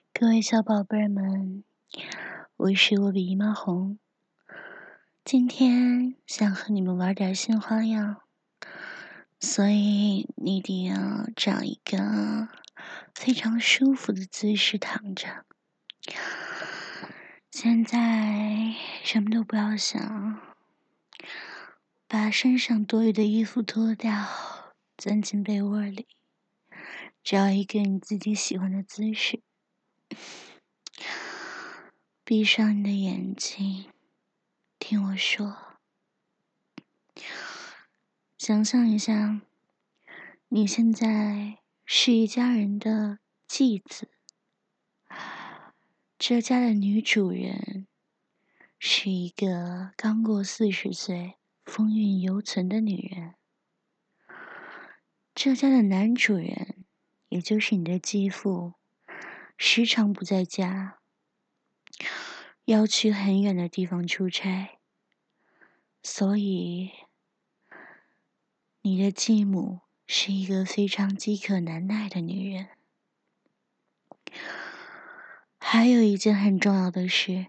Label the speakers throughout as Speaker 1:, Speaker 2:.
Speaker 1: 各位小宝贝儿们，我是我比姨妈红。今天想和你们玩点新花样，所以你一定要找一个非常舒服的姿势躺着。现在什么都不要想，把身上多余的衣服脱掉，钻进被窝里，找一个你自己喜欢的姿势。闭上你的眼睛，听我说。想象一下，你现在是一家人的继子，这家的女主人是一个刚过40岁、风韵犹存的女人。这家的男主人，也就是你的继父，时常不在家，要去很远的地方出差，所以你的继母是一个非常饥渴难耐的女人。还有一件很重要的事，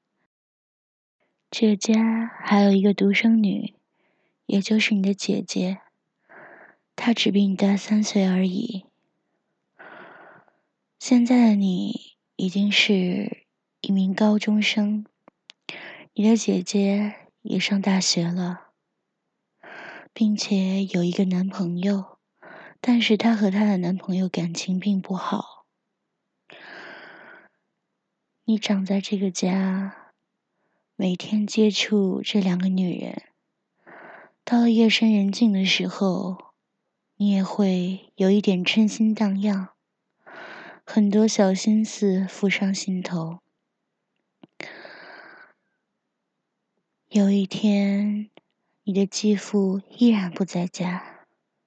Speaker 1: 这家还有一个独生女，也就是你的姐姐，她只比你大3岁而已。现在的你已经是一名高中生，你的姐姐也上大学了，并且有一个男朋友，但是她和她的男朋友感情并不好。你长在这个家，每天接触这2个女人，到了夜深人静的时候，你也会有一点春心荡漾，很多小心思浮上心头。有一天，你的继父依然不在家。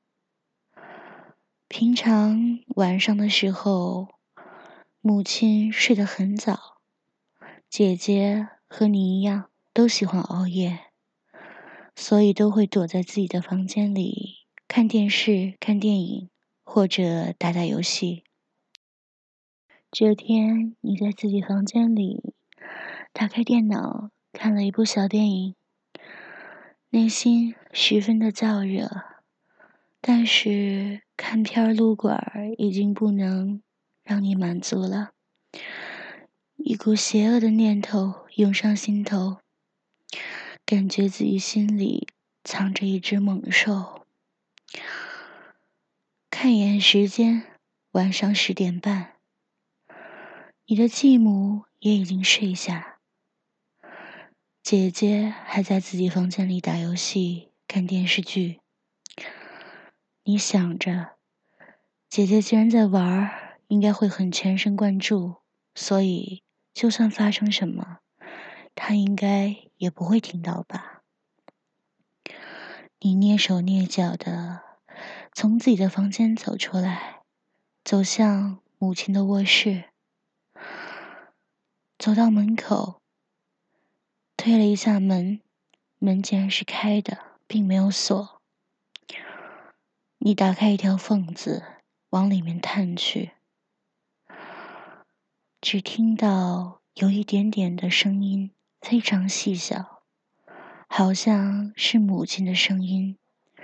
Speaker 1: 平常晚上的时候，母亲睡得很早，姐姐和你一样都喜欢熬夜，所以都会躲在自己的房间里看电视、看电影，或者打打游戏。这天，你在自己房间里打开电脑，看了一部小电影，内心十分的燥热，但是看片儿撸管儿已经不能让你满足了。一股邪恶的念头涌上心头，感觉自己心里藏着一只猛兽。看一眼时间，晚上10点半，你的继母也已经睡下，姐姐还在自己房间里打游戏、看电视剧。你想着，姐姐既然在玩，应该会很全神贯注，所以就算发生什么，她应该也不会听到吧。你蹑手蹑脚地从自己的房间走出来，走向母亲的卧室。走到门口，推了一下门，门竟然是开的，并没有锁。你打开一条缝子，往里面探去，只听到有一点点的声音，非常细小，好像是母亲的声音。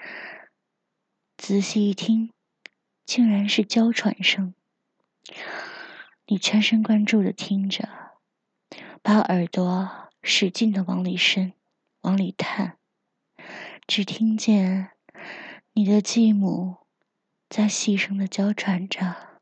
Speaker 1: 仔细一听，竟然是娇喘声。你全神贯注地听着，把耳朵使劲地往里伸，往里探，只听见你的继母在细声地娇喘着。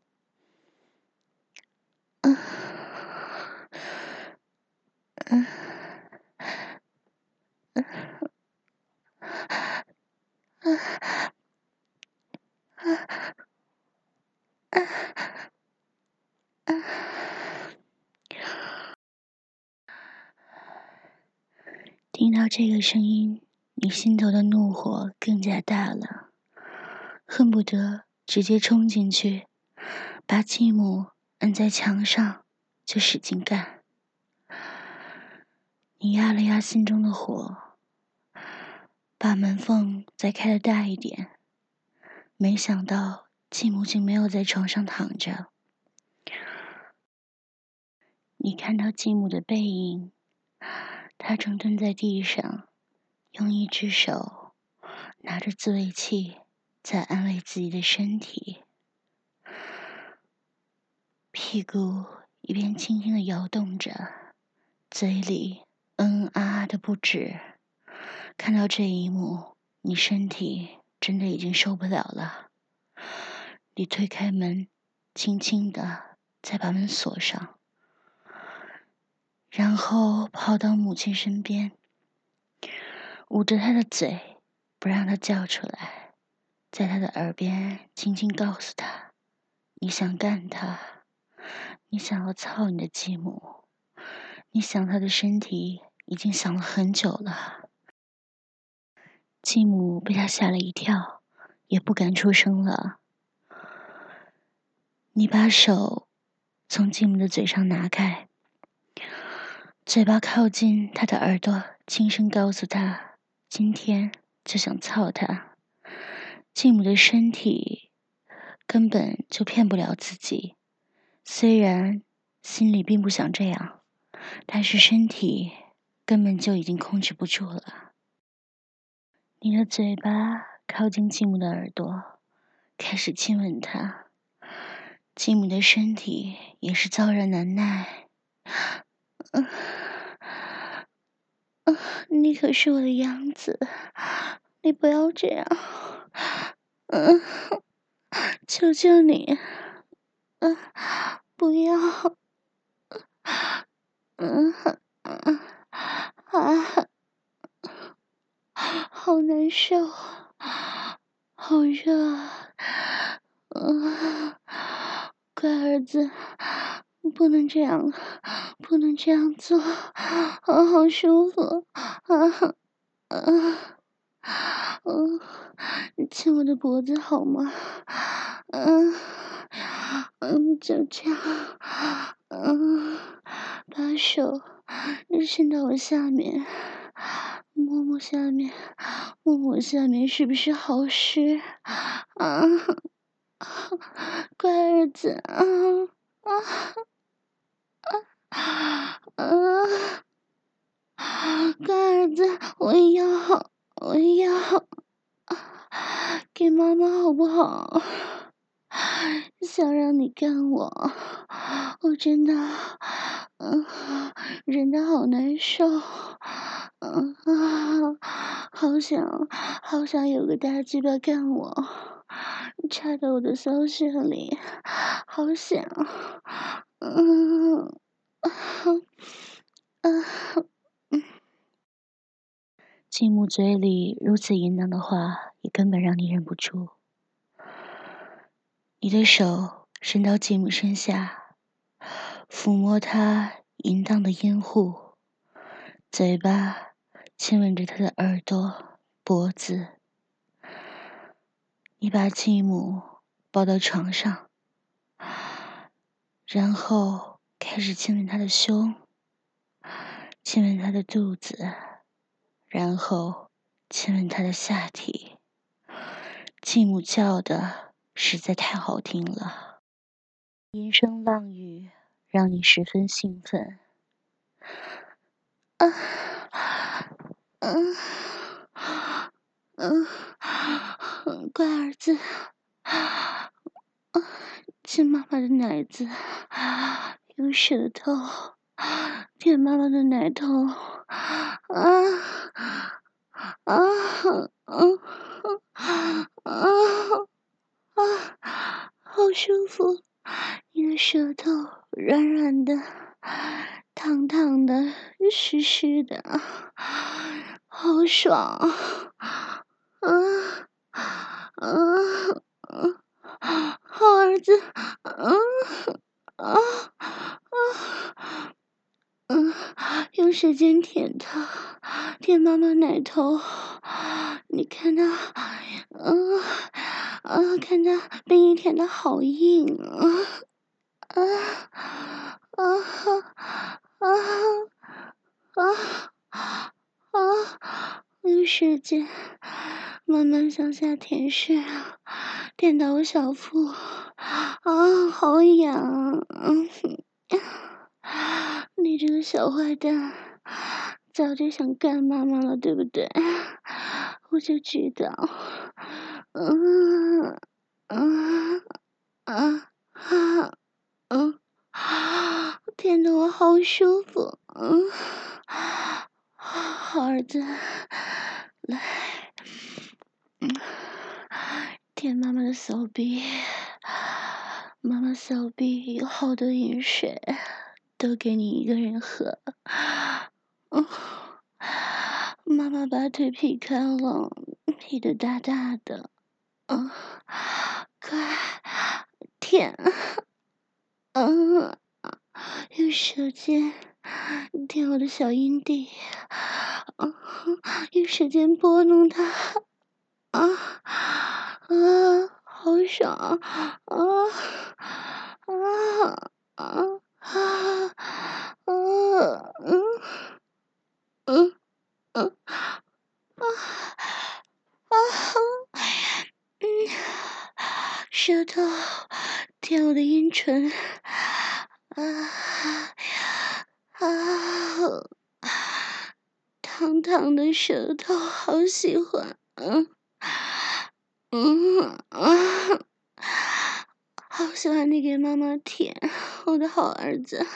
Speaker 1: 听到这个声音，你心头的怒火更加大了，恨不得直接冲进去，把继母摁在墙上，就使劲干。你压了压心中的火，把门缝再开得大一点，没想到继母竟没有在床上躺着， 你看到继母的背影，她正蹲在地上，用一只手拿着自慰器在安慰自己的身体，屁股一边轻轻地摇动着，嘴里啊的不止。看到这一幕，你身体真的已经受不了了。你推开门，轻轻地再把门锁上，然后跑到母亲身边，捂着她的嘴，不让她叫出来，在她的耳边轻轻告诉她，你想干她，你想要操你的继母，你想她的身体已经想了很久了。继母被他吓了一跳，也不敢出声了。你把手从继母的嘴上拿开，嘴巴靠近他的耳朵，轻声告诉他，今天就想操他。继母的身体根本就骗不了自己，虽然心里并不想这样，但是身体根本就已经控制不住了。你的嘴巴靠近继母的耳朵，开始亲吻她。继母的身体也是燥热难耐。你可是我的养子，你不要这样。求求你，不要。好难受，好热啊！乖儿子，不能这样，不能这样做，好舒服，你亲我的脖子好吗？就这样，把手伸到我下面，摸摸下面，摸摸下面是不是好湿？乖儿子，乖儿子，我要，给妈妈好不好？想让你干我真的，忍得好难受，好想有个大鸡巴干我，插到我的骚穴里，好想，继母嘴里如此淫荡的话，也根本让你忍不住。你的手伸到继母身下，抚摸她淫荡的阴户，嘴巴亲吻着她的耳朵、脖子。你把继母抱到床上，然后开始亲吻她的胸，亲吻她的肚子，然后亲吻她的下体。继母叫的实在太好听了，吟声浪语让你十分兴奋。乖儿子，亲妈妈的奶子，用舌头舔妈妈的奶头，好舒服，你的舌头软软的，烫烫的，湿湿的，好爽，好儿子，用舌尖舔他，舔妈妈奶头，你看他，看他被你舔的好硬用舌尖慢慢向下舔舐，舔到我小腹，好痒， 你这个小坏蛋，早就想干妈妈了，对不对？我就知道。嗯嗯啊啊嗯，舔得我好舒服。好儿子，来，舔妈妈的手臂。妈妈手臂有好多饮水，都给你一个人喝。妈妈把腿劈开了，劈得大大的。快舔。用舌尖舔我的小阴蒂。用舌尖拨弄它。好爽。舌头舔我的阴唇。烫烫的舌头，好喜欢。好喜欢你给妈妈舔，我的好儿子。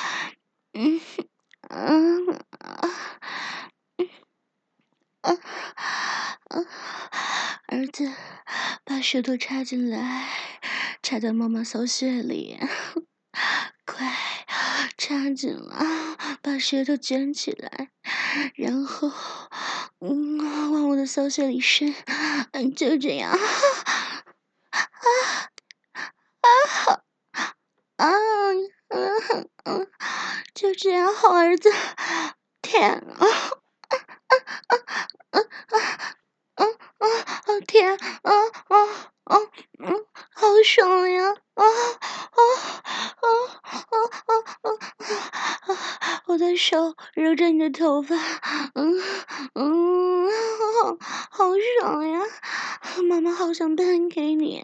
Speaker 1: 儿子，把舌头插进来，插到妈妈骚穴里。快，插紧了，把舌头卷起来，然后，往我的骚穴里伸。就这样。就这样，好儿子，舔。天，好爽呀！我的手揉着你的头发。好爽呀！妈妈好想喷给你。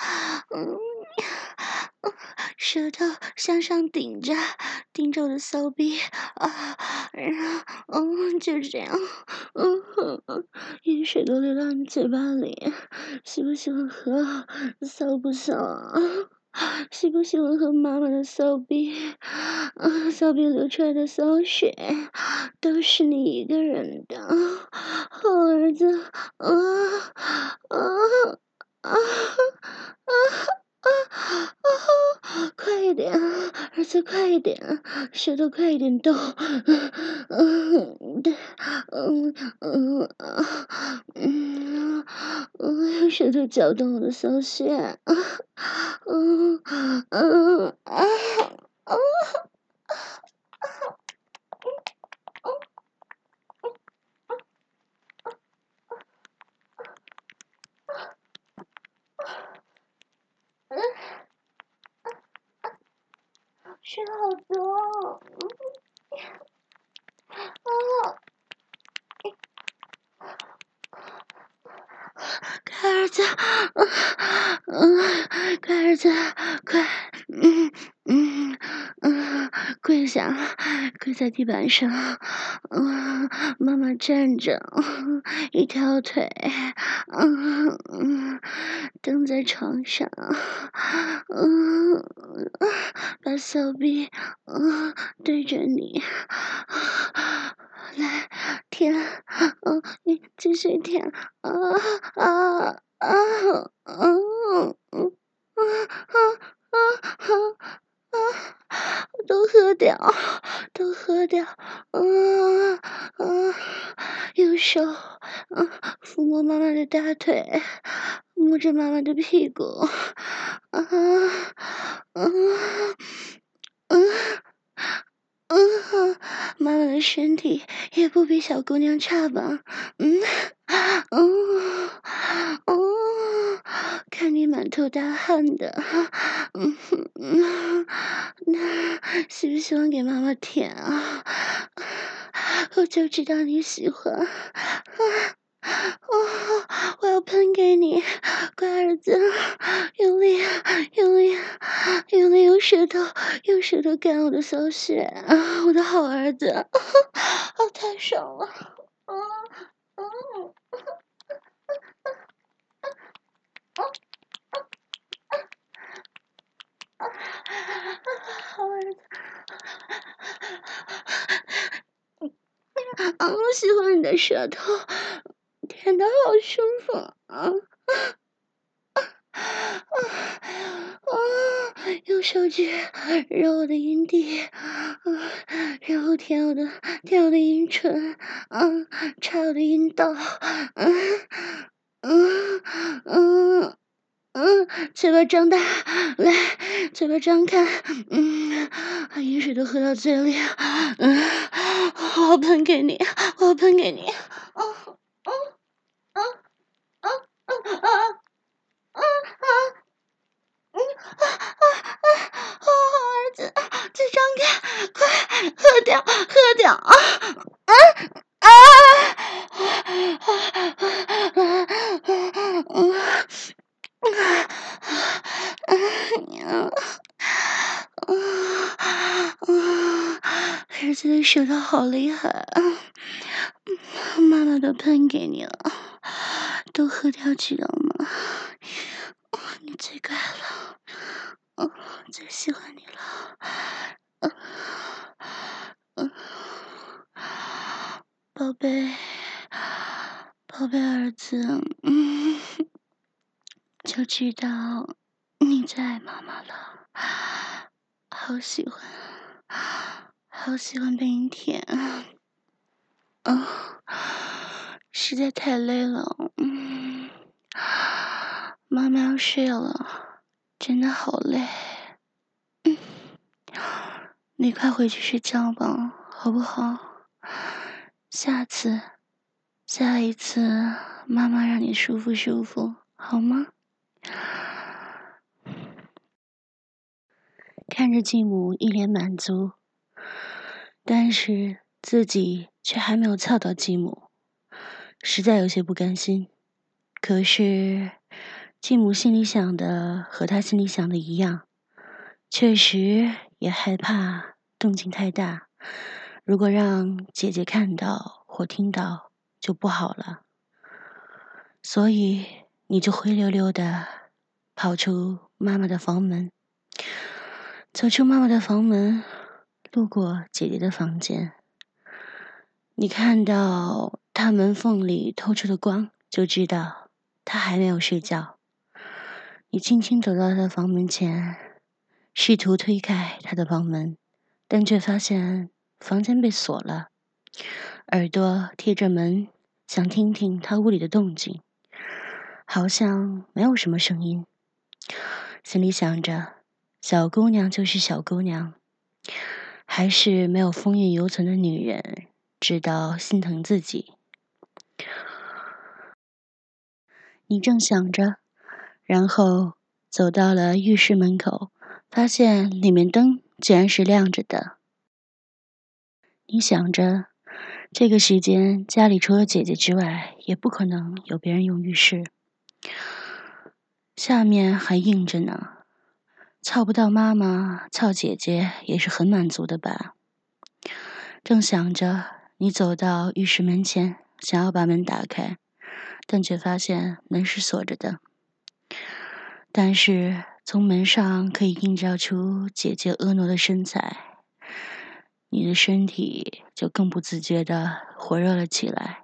Speaker 1: 舌头向上顶着我的骚逼。就这样。饮水都流到你嘴巴里，喜不喜欢喝？骚不骚啊？喜不喜欢喝妈妈的骚逼？骚逼流出来的骚水都是你一个人的，好儿子。快一点，儿子，快一点，舌头快一点动。对，用舌头搅动我的骚穴。吃好多。快儿子，快儿子，快，跪下，跪在地板上。妈妈站着，一条腿，蹬在床上。把手臂，对着你。来舔。你继续舔。都喝掉，都喝掉。用手，抚摸妈妈的大腿，摸着妈妈的屁股。妈妈的身体也不比小姑娘差吧？看你满头大汗的。喜不喜欢给妈妈舔啊？我就知道你喜欢。我要喷给你，乖儿子，用力，用力， 原来用舌头干我的小穴啊，我的好儿子，啊，太爽了，啊啊好儿子，我喜欢你的舌头，舔的好舒服啊！用手指揉我的阴蒂，然后舔我的阴唇，插我的阴道，嘴巴张大，来，嘴巴张开，把饮水都喝到嘴里，我要喷给你，我要喷给你，儿子，嘴张开，快喝掉，喝掉啊！儿子的舌头好厉害啊！妈妈都喷给你了，都喝掉知道吗？你最乖了，最喜欢你了，宝贝，宝贝儿子，就知道你最爱妈妈了，好喜欢，好喜欢被你舔，实在太累了，妈妈要睡了，真的好累，你快回去睡觉吧，好不好？下一次，妈妈让你舒服舒服，好吗？看着继母一脸满足，但是自己却还没有操到继母，实在有些不甘心。可是继母心里想的和他心里想的一样，确实也害怕动静太大，如果让姐姐看到或听到就不好了。所以你就灰溜溜的跑出妈妈的房门，走出妈妈的房门，路过姐姐的房间。你看到她门缝里透出的光，就知道她还没有睡觉。你轻轻走到她的房门前，试图推开她的房门，但却发现房间被锁了，耳朵贴着门，想听听她屋里的动静，好像没有什么声音。心里想着，小姑娘就是小姑娘，还是没有风韵犹存的女人知道心疼自己。你正想着，然后走到了浴室门口，发现里面灯竟然是亮着的。你想着，这个时间家里除了姐姐之外，也不可能有别人用浴室。下面还硬着呢，操不到妈妈，操姐姐也是很满足的吧。正想着，你走到浴室门前，想要把门打开，但却发现门是锁着的。但是从门上可以映照出姐姐婀娜的身材，你的身体就更不自觉地火热了起来。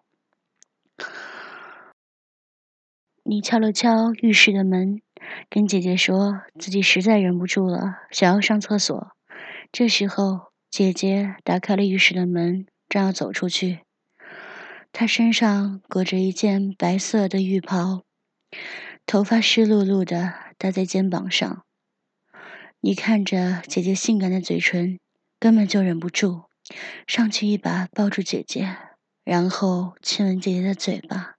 Speaker 1: 你敲了敲浴室的门，跟姐姐说自己实在忍不住了，想要上厕所。这时候，姐姐打开了浴室的门，正要走出去。她身上裹着一件白色的浴袍，头发湿漉漉的搭在肩膀上。你看着姐姐性感的嘴唇，根本就忍不住上去一把抱住姐姐，然后亲吻姐姐的嘴巴。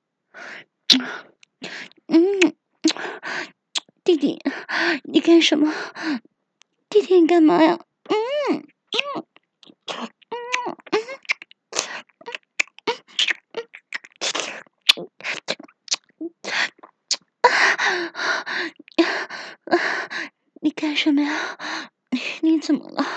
Speaker 1: 弟弟，你干什么？弟弟，你干嘛呀？你干什么呀？你怎么了？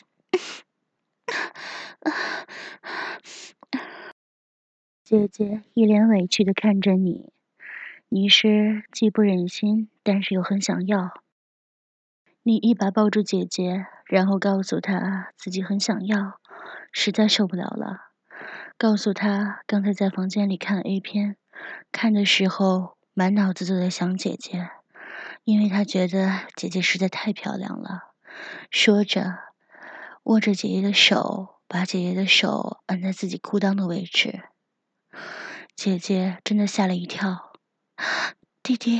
Speaker 1: 姐姐一脸委屈地看着你，你是既不忍心，但是又很想要。你一把抱住姐姐，然后告诉她自己很想要，实在受不了了。告诉她刚才在房间里看 A 片，看的时候满脑子都在想姐姐，因为她觉得姐姐实在太漂亮了。说着，握着姐姐的手，把姐姐的手按在自己裤裆的位置。姐姐真的吓了一跳，弟弟，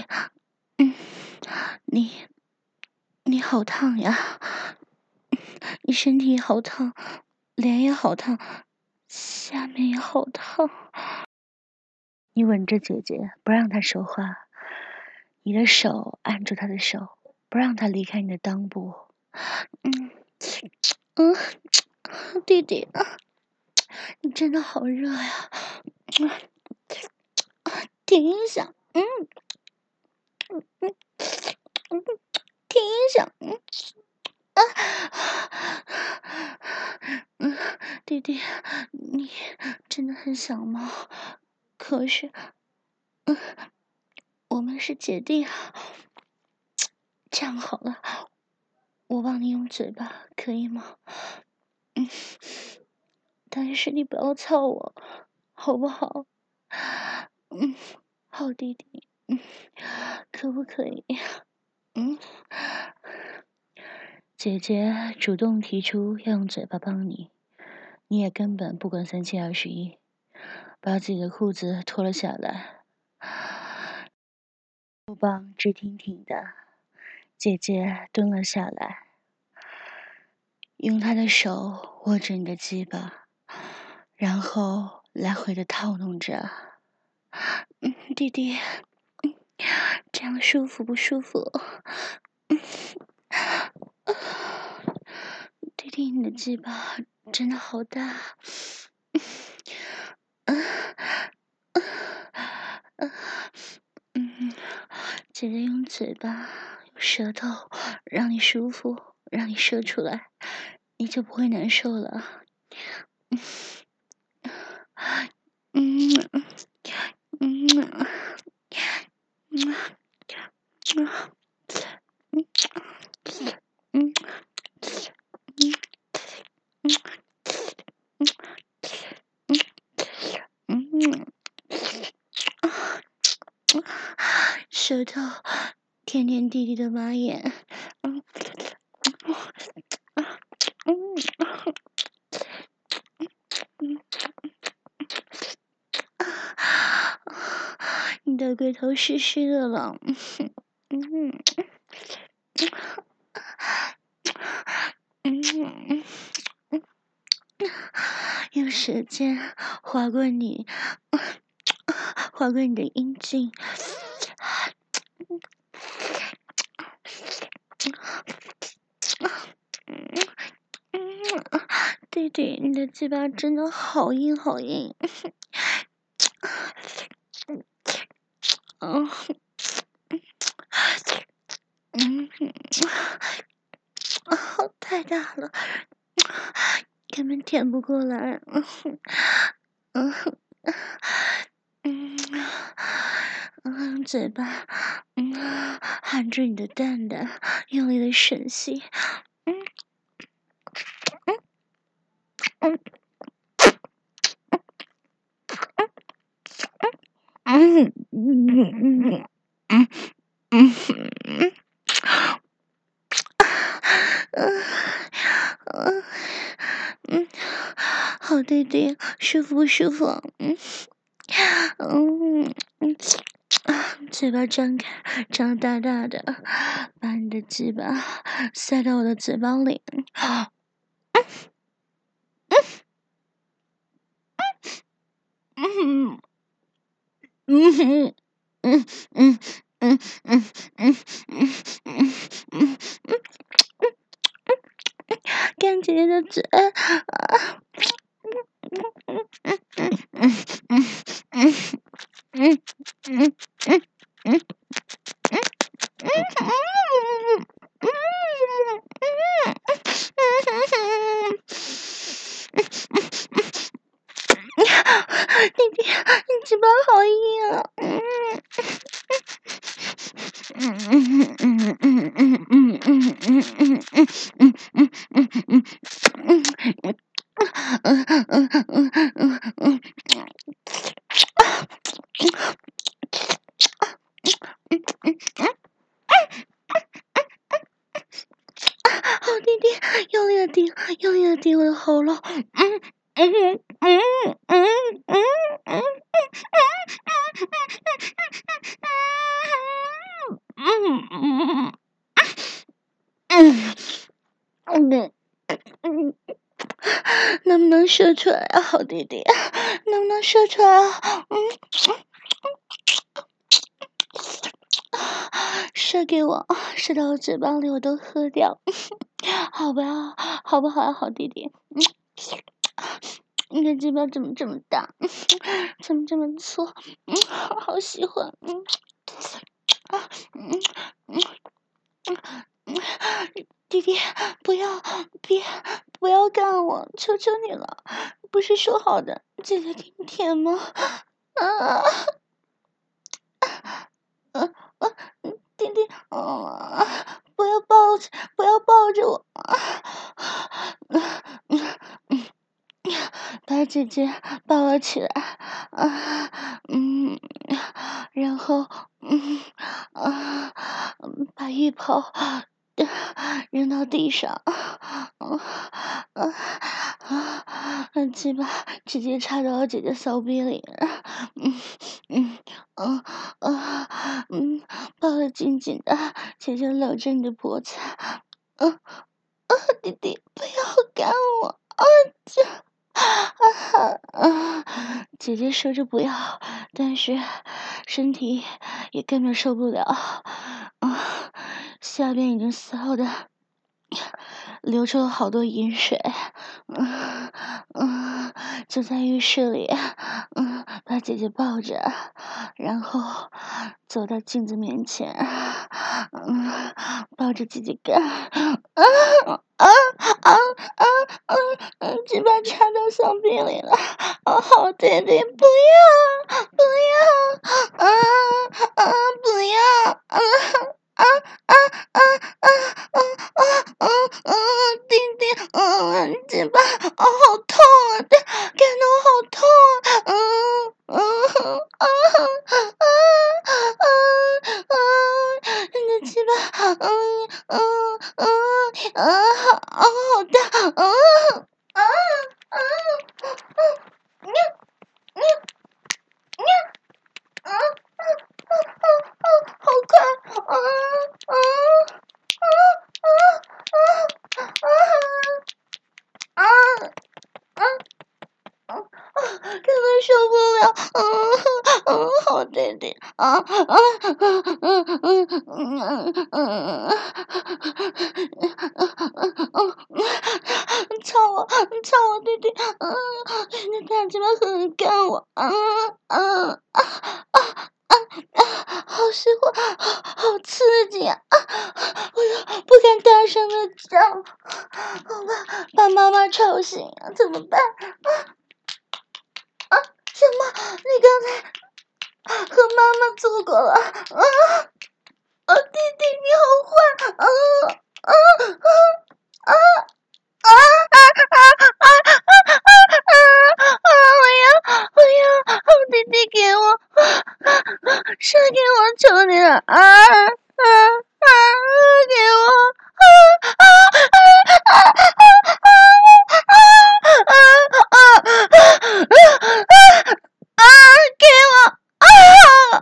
Speaker 1: 你好烫呀，你身体好烫，脸也好烫，下面也好烫。你吻着姐姐，不让她说话，你的手按住她的手，不让她离开你的裆部。弟弟，你真的好热呀！停一下，停一下，弟弟，你真的很想吗？可是，我们是姐弟啊。这样好了，我帮你用嘴巴，可以吗？但是你不要操我，好不好？好弟弟，可不可以？姐姐主动提出要用嘴巴帮你，你也根本不管3721，把自己的裤子脱了下来，肉棒直挺挺的。姐姐蹲了下来，用她的手握着你的鸡巴，然后来回的套弄着。弟弟，这样舒服不舒服？弟弟，你的鸡巴真的好大。姐姐用嘴巴、用舌头让你舒服，让你射出来，你就不会难受了。舌头舔舔弟弟的马眼，你的龟头湿湿的了，用舌尖划过你的阴茎。弟弟，你的鸡巴真的好硬好硬。太大了，根本舔不过来。用嘴巴含住你的蛋蛋，用力的吮吸。好弟弟，舒服不舒服？嘴巴张开，张大大的，把你的鸡巴塞到我的嘴巴里。干姐姐的嘴。 弟弟，你嘴巴好硬啊！好弟弟，用力的顶，用力的顶我的喉咙。能不能说出来啊，好弟弟？能不能说出来啊？射给我，射到我嘴巴里，我都喝掉，好吧？好不好啊，好弟弟？你的嘴巴怎么这么大？怎么这么粗？好喜欢。弟弟，不要干我，求求你了！不是说好的姐姐给你舔吗？弟弟，不要抱着我！把姐姐抱了起来，然后把浴袍扔到地上，鸡巴直接插到了姐姐骚逼里，抱得紧紧的，姐姐搂着你的脖子，弟弟不要干我，姐姐说着不要，但是身体也根本受不了，下边已经骚的流出了好多饮水，就在浴室里，把姐姐抱着，然后走到镜子面前，抱着姐姐干，鸡巴插到小臂里了，好弟弟，不要，不要，弟弟，鸡巴，好痛啊！感到好痛你的鸡巴，好大，好快，根本受不了，好弟弟，操我弟弟，你的大鸡巴很干我，好喜欢，好刺激啊！我又不敢大声的叫，好吧，把妈妈吵醒了，怎么办？什么？你刚才和妈妈做过了？弟弟，你好坏！我要，好弟弟给我，射给我，求你了，给我，给我，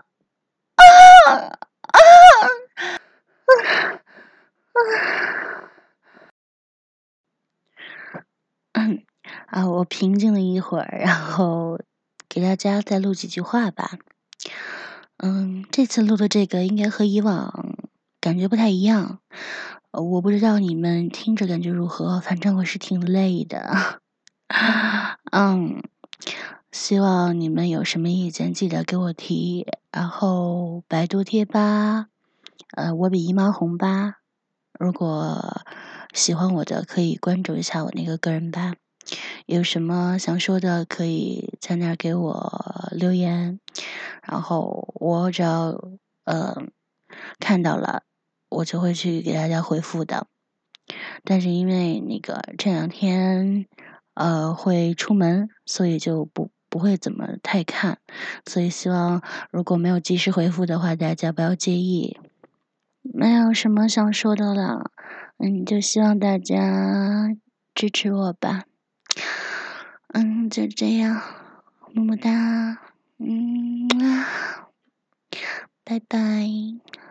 Speaker 1: 我平静了一会儿，然后给大家再录几句话吧。这次录的这个应该和以往感觉不太一样，我不知道你们听着感觉如何，反正我是挺累的。希望你们有什么意见记得给我提，然后百度贴吧，我比姨妈红吧，如果喜欢我的可以关注一下我那个个人吧。 有什么想说的可以在那儿给我留言，然后我只要看到了，我就会去给大家回复的。但是因为那个这2天会出门，所以就不会怎么太看，所以希望如果没有及时回复的话，大家不要介意。没有什么想说的了，就希望大家支持我吧。就这样，么么哒，拜拜。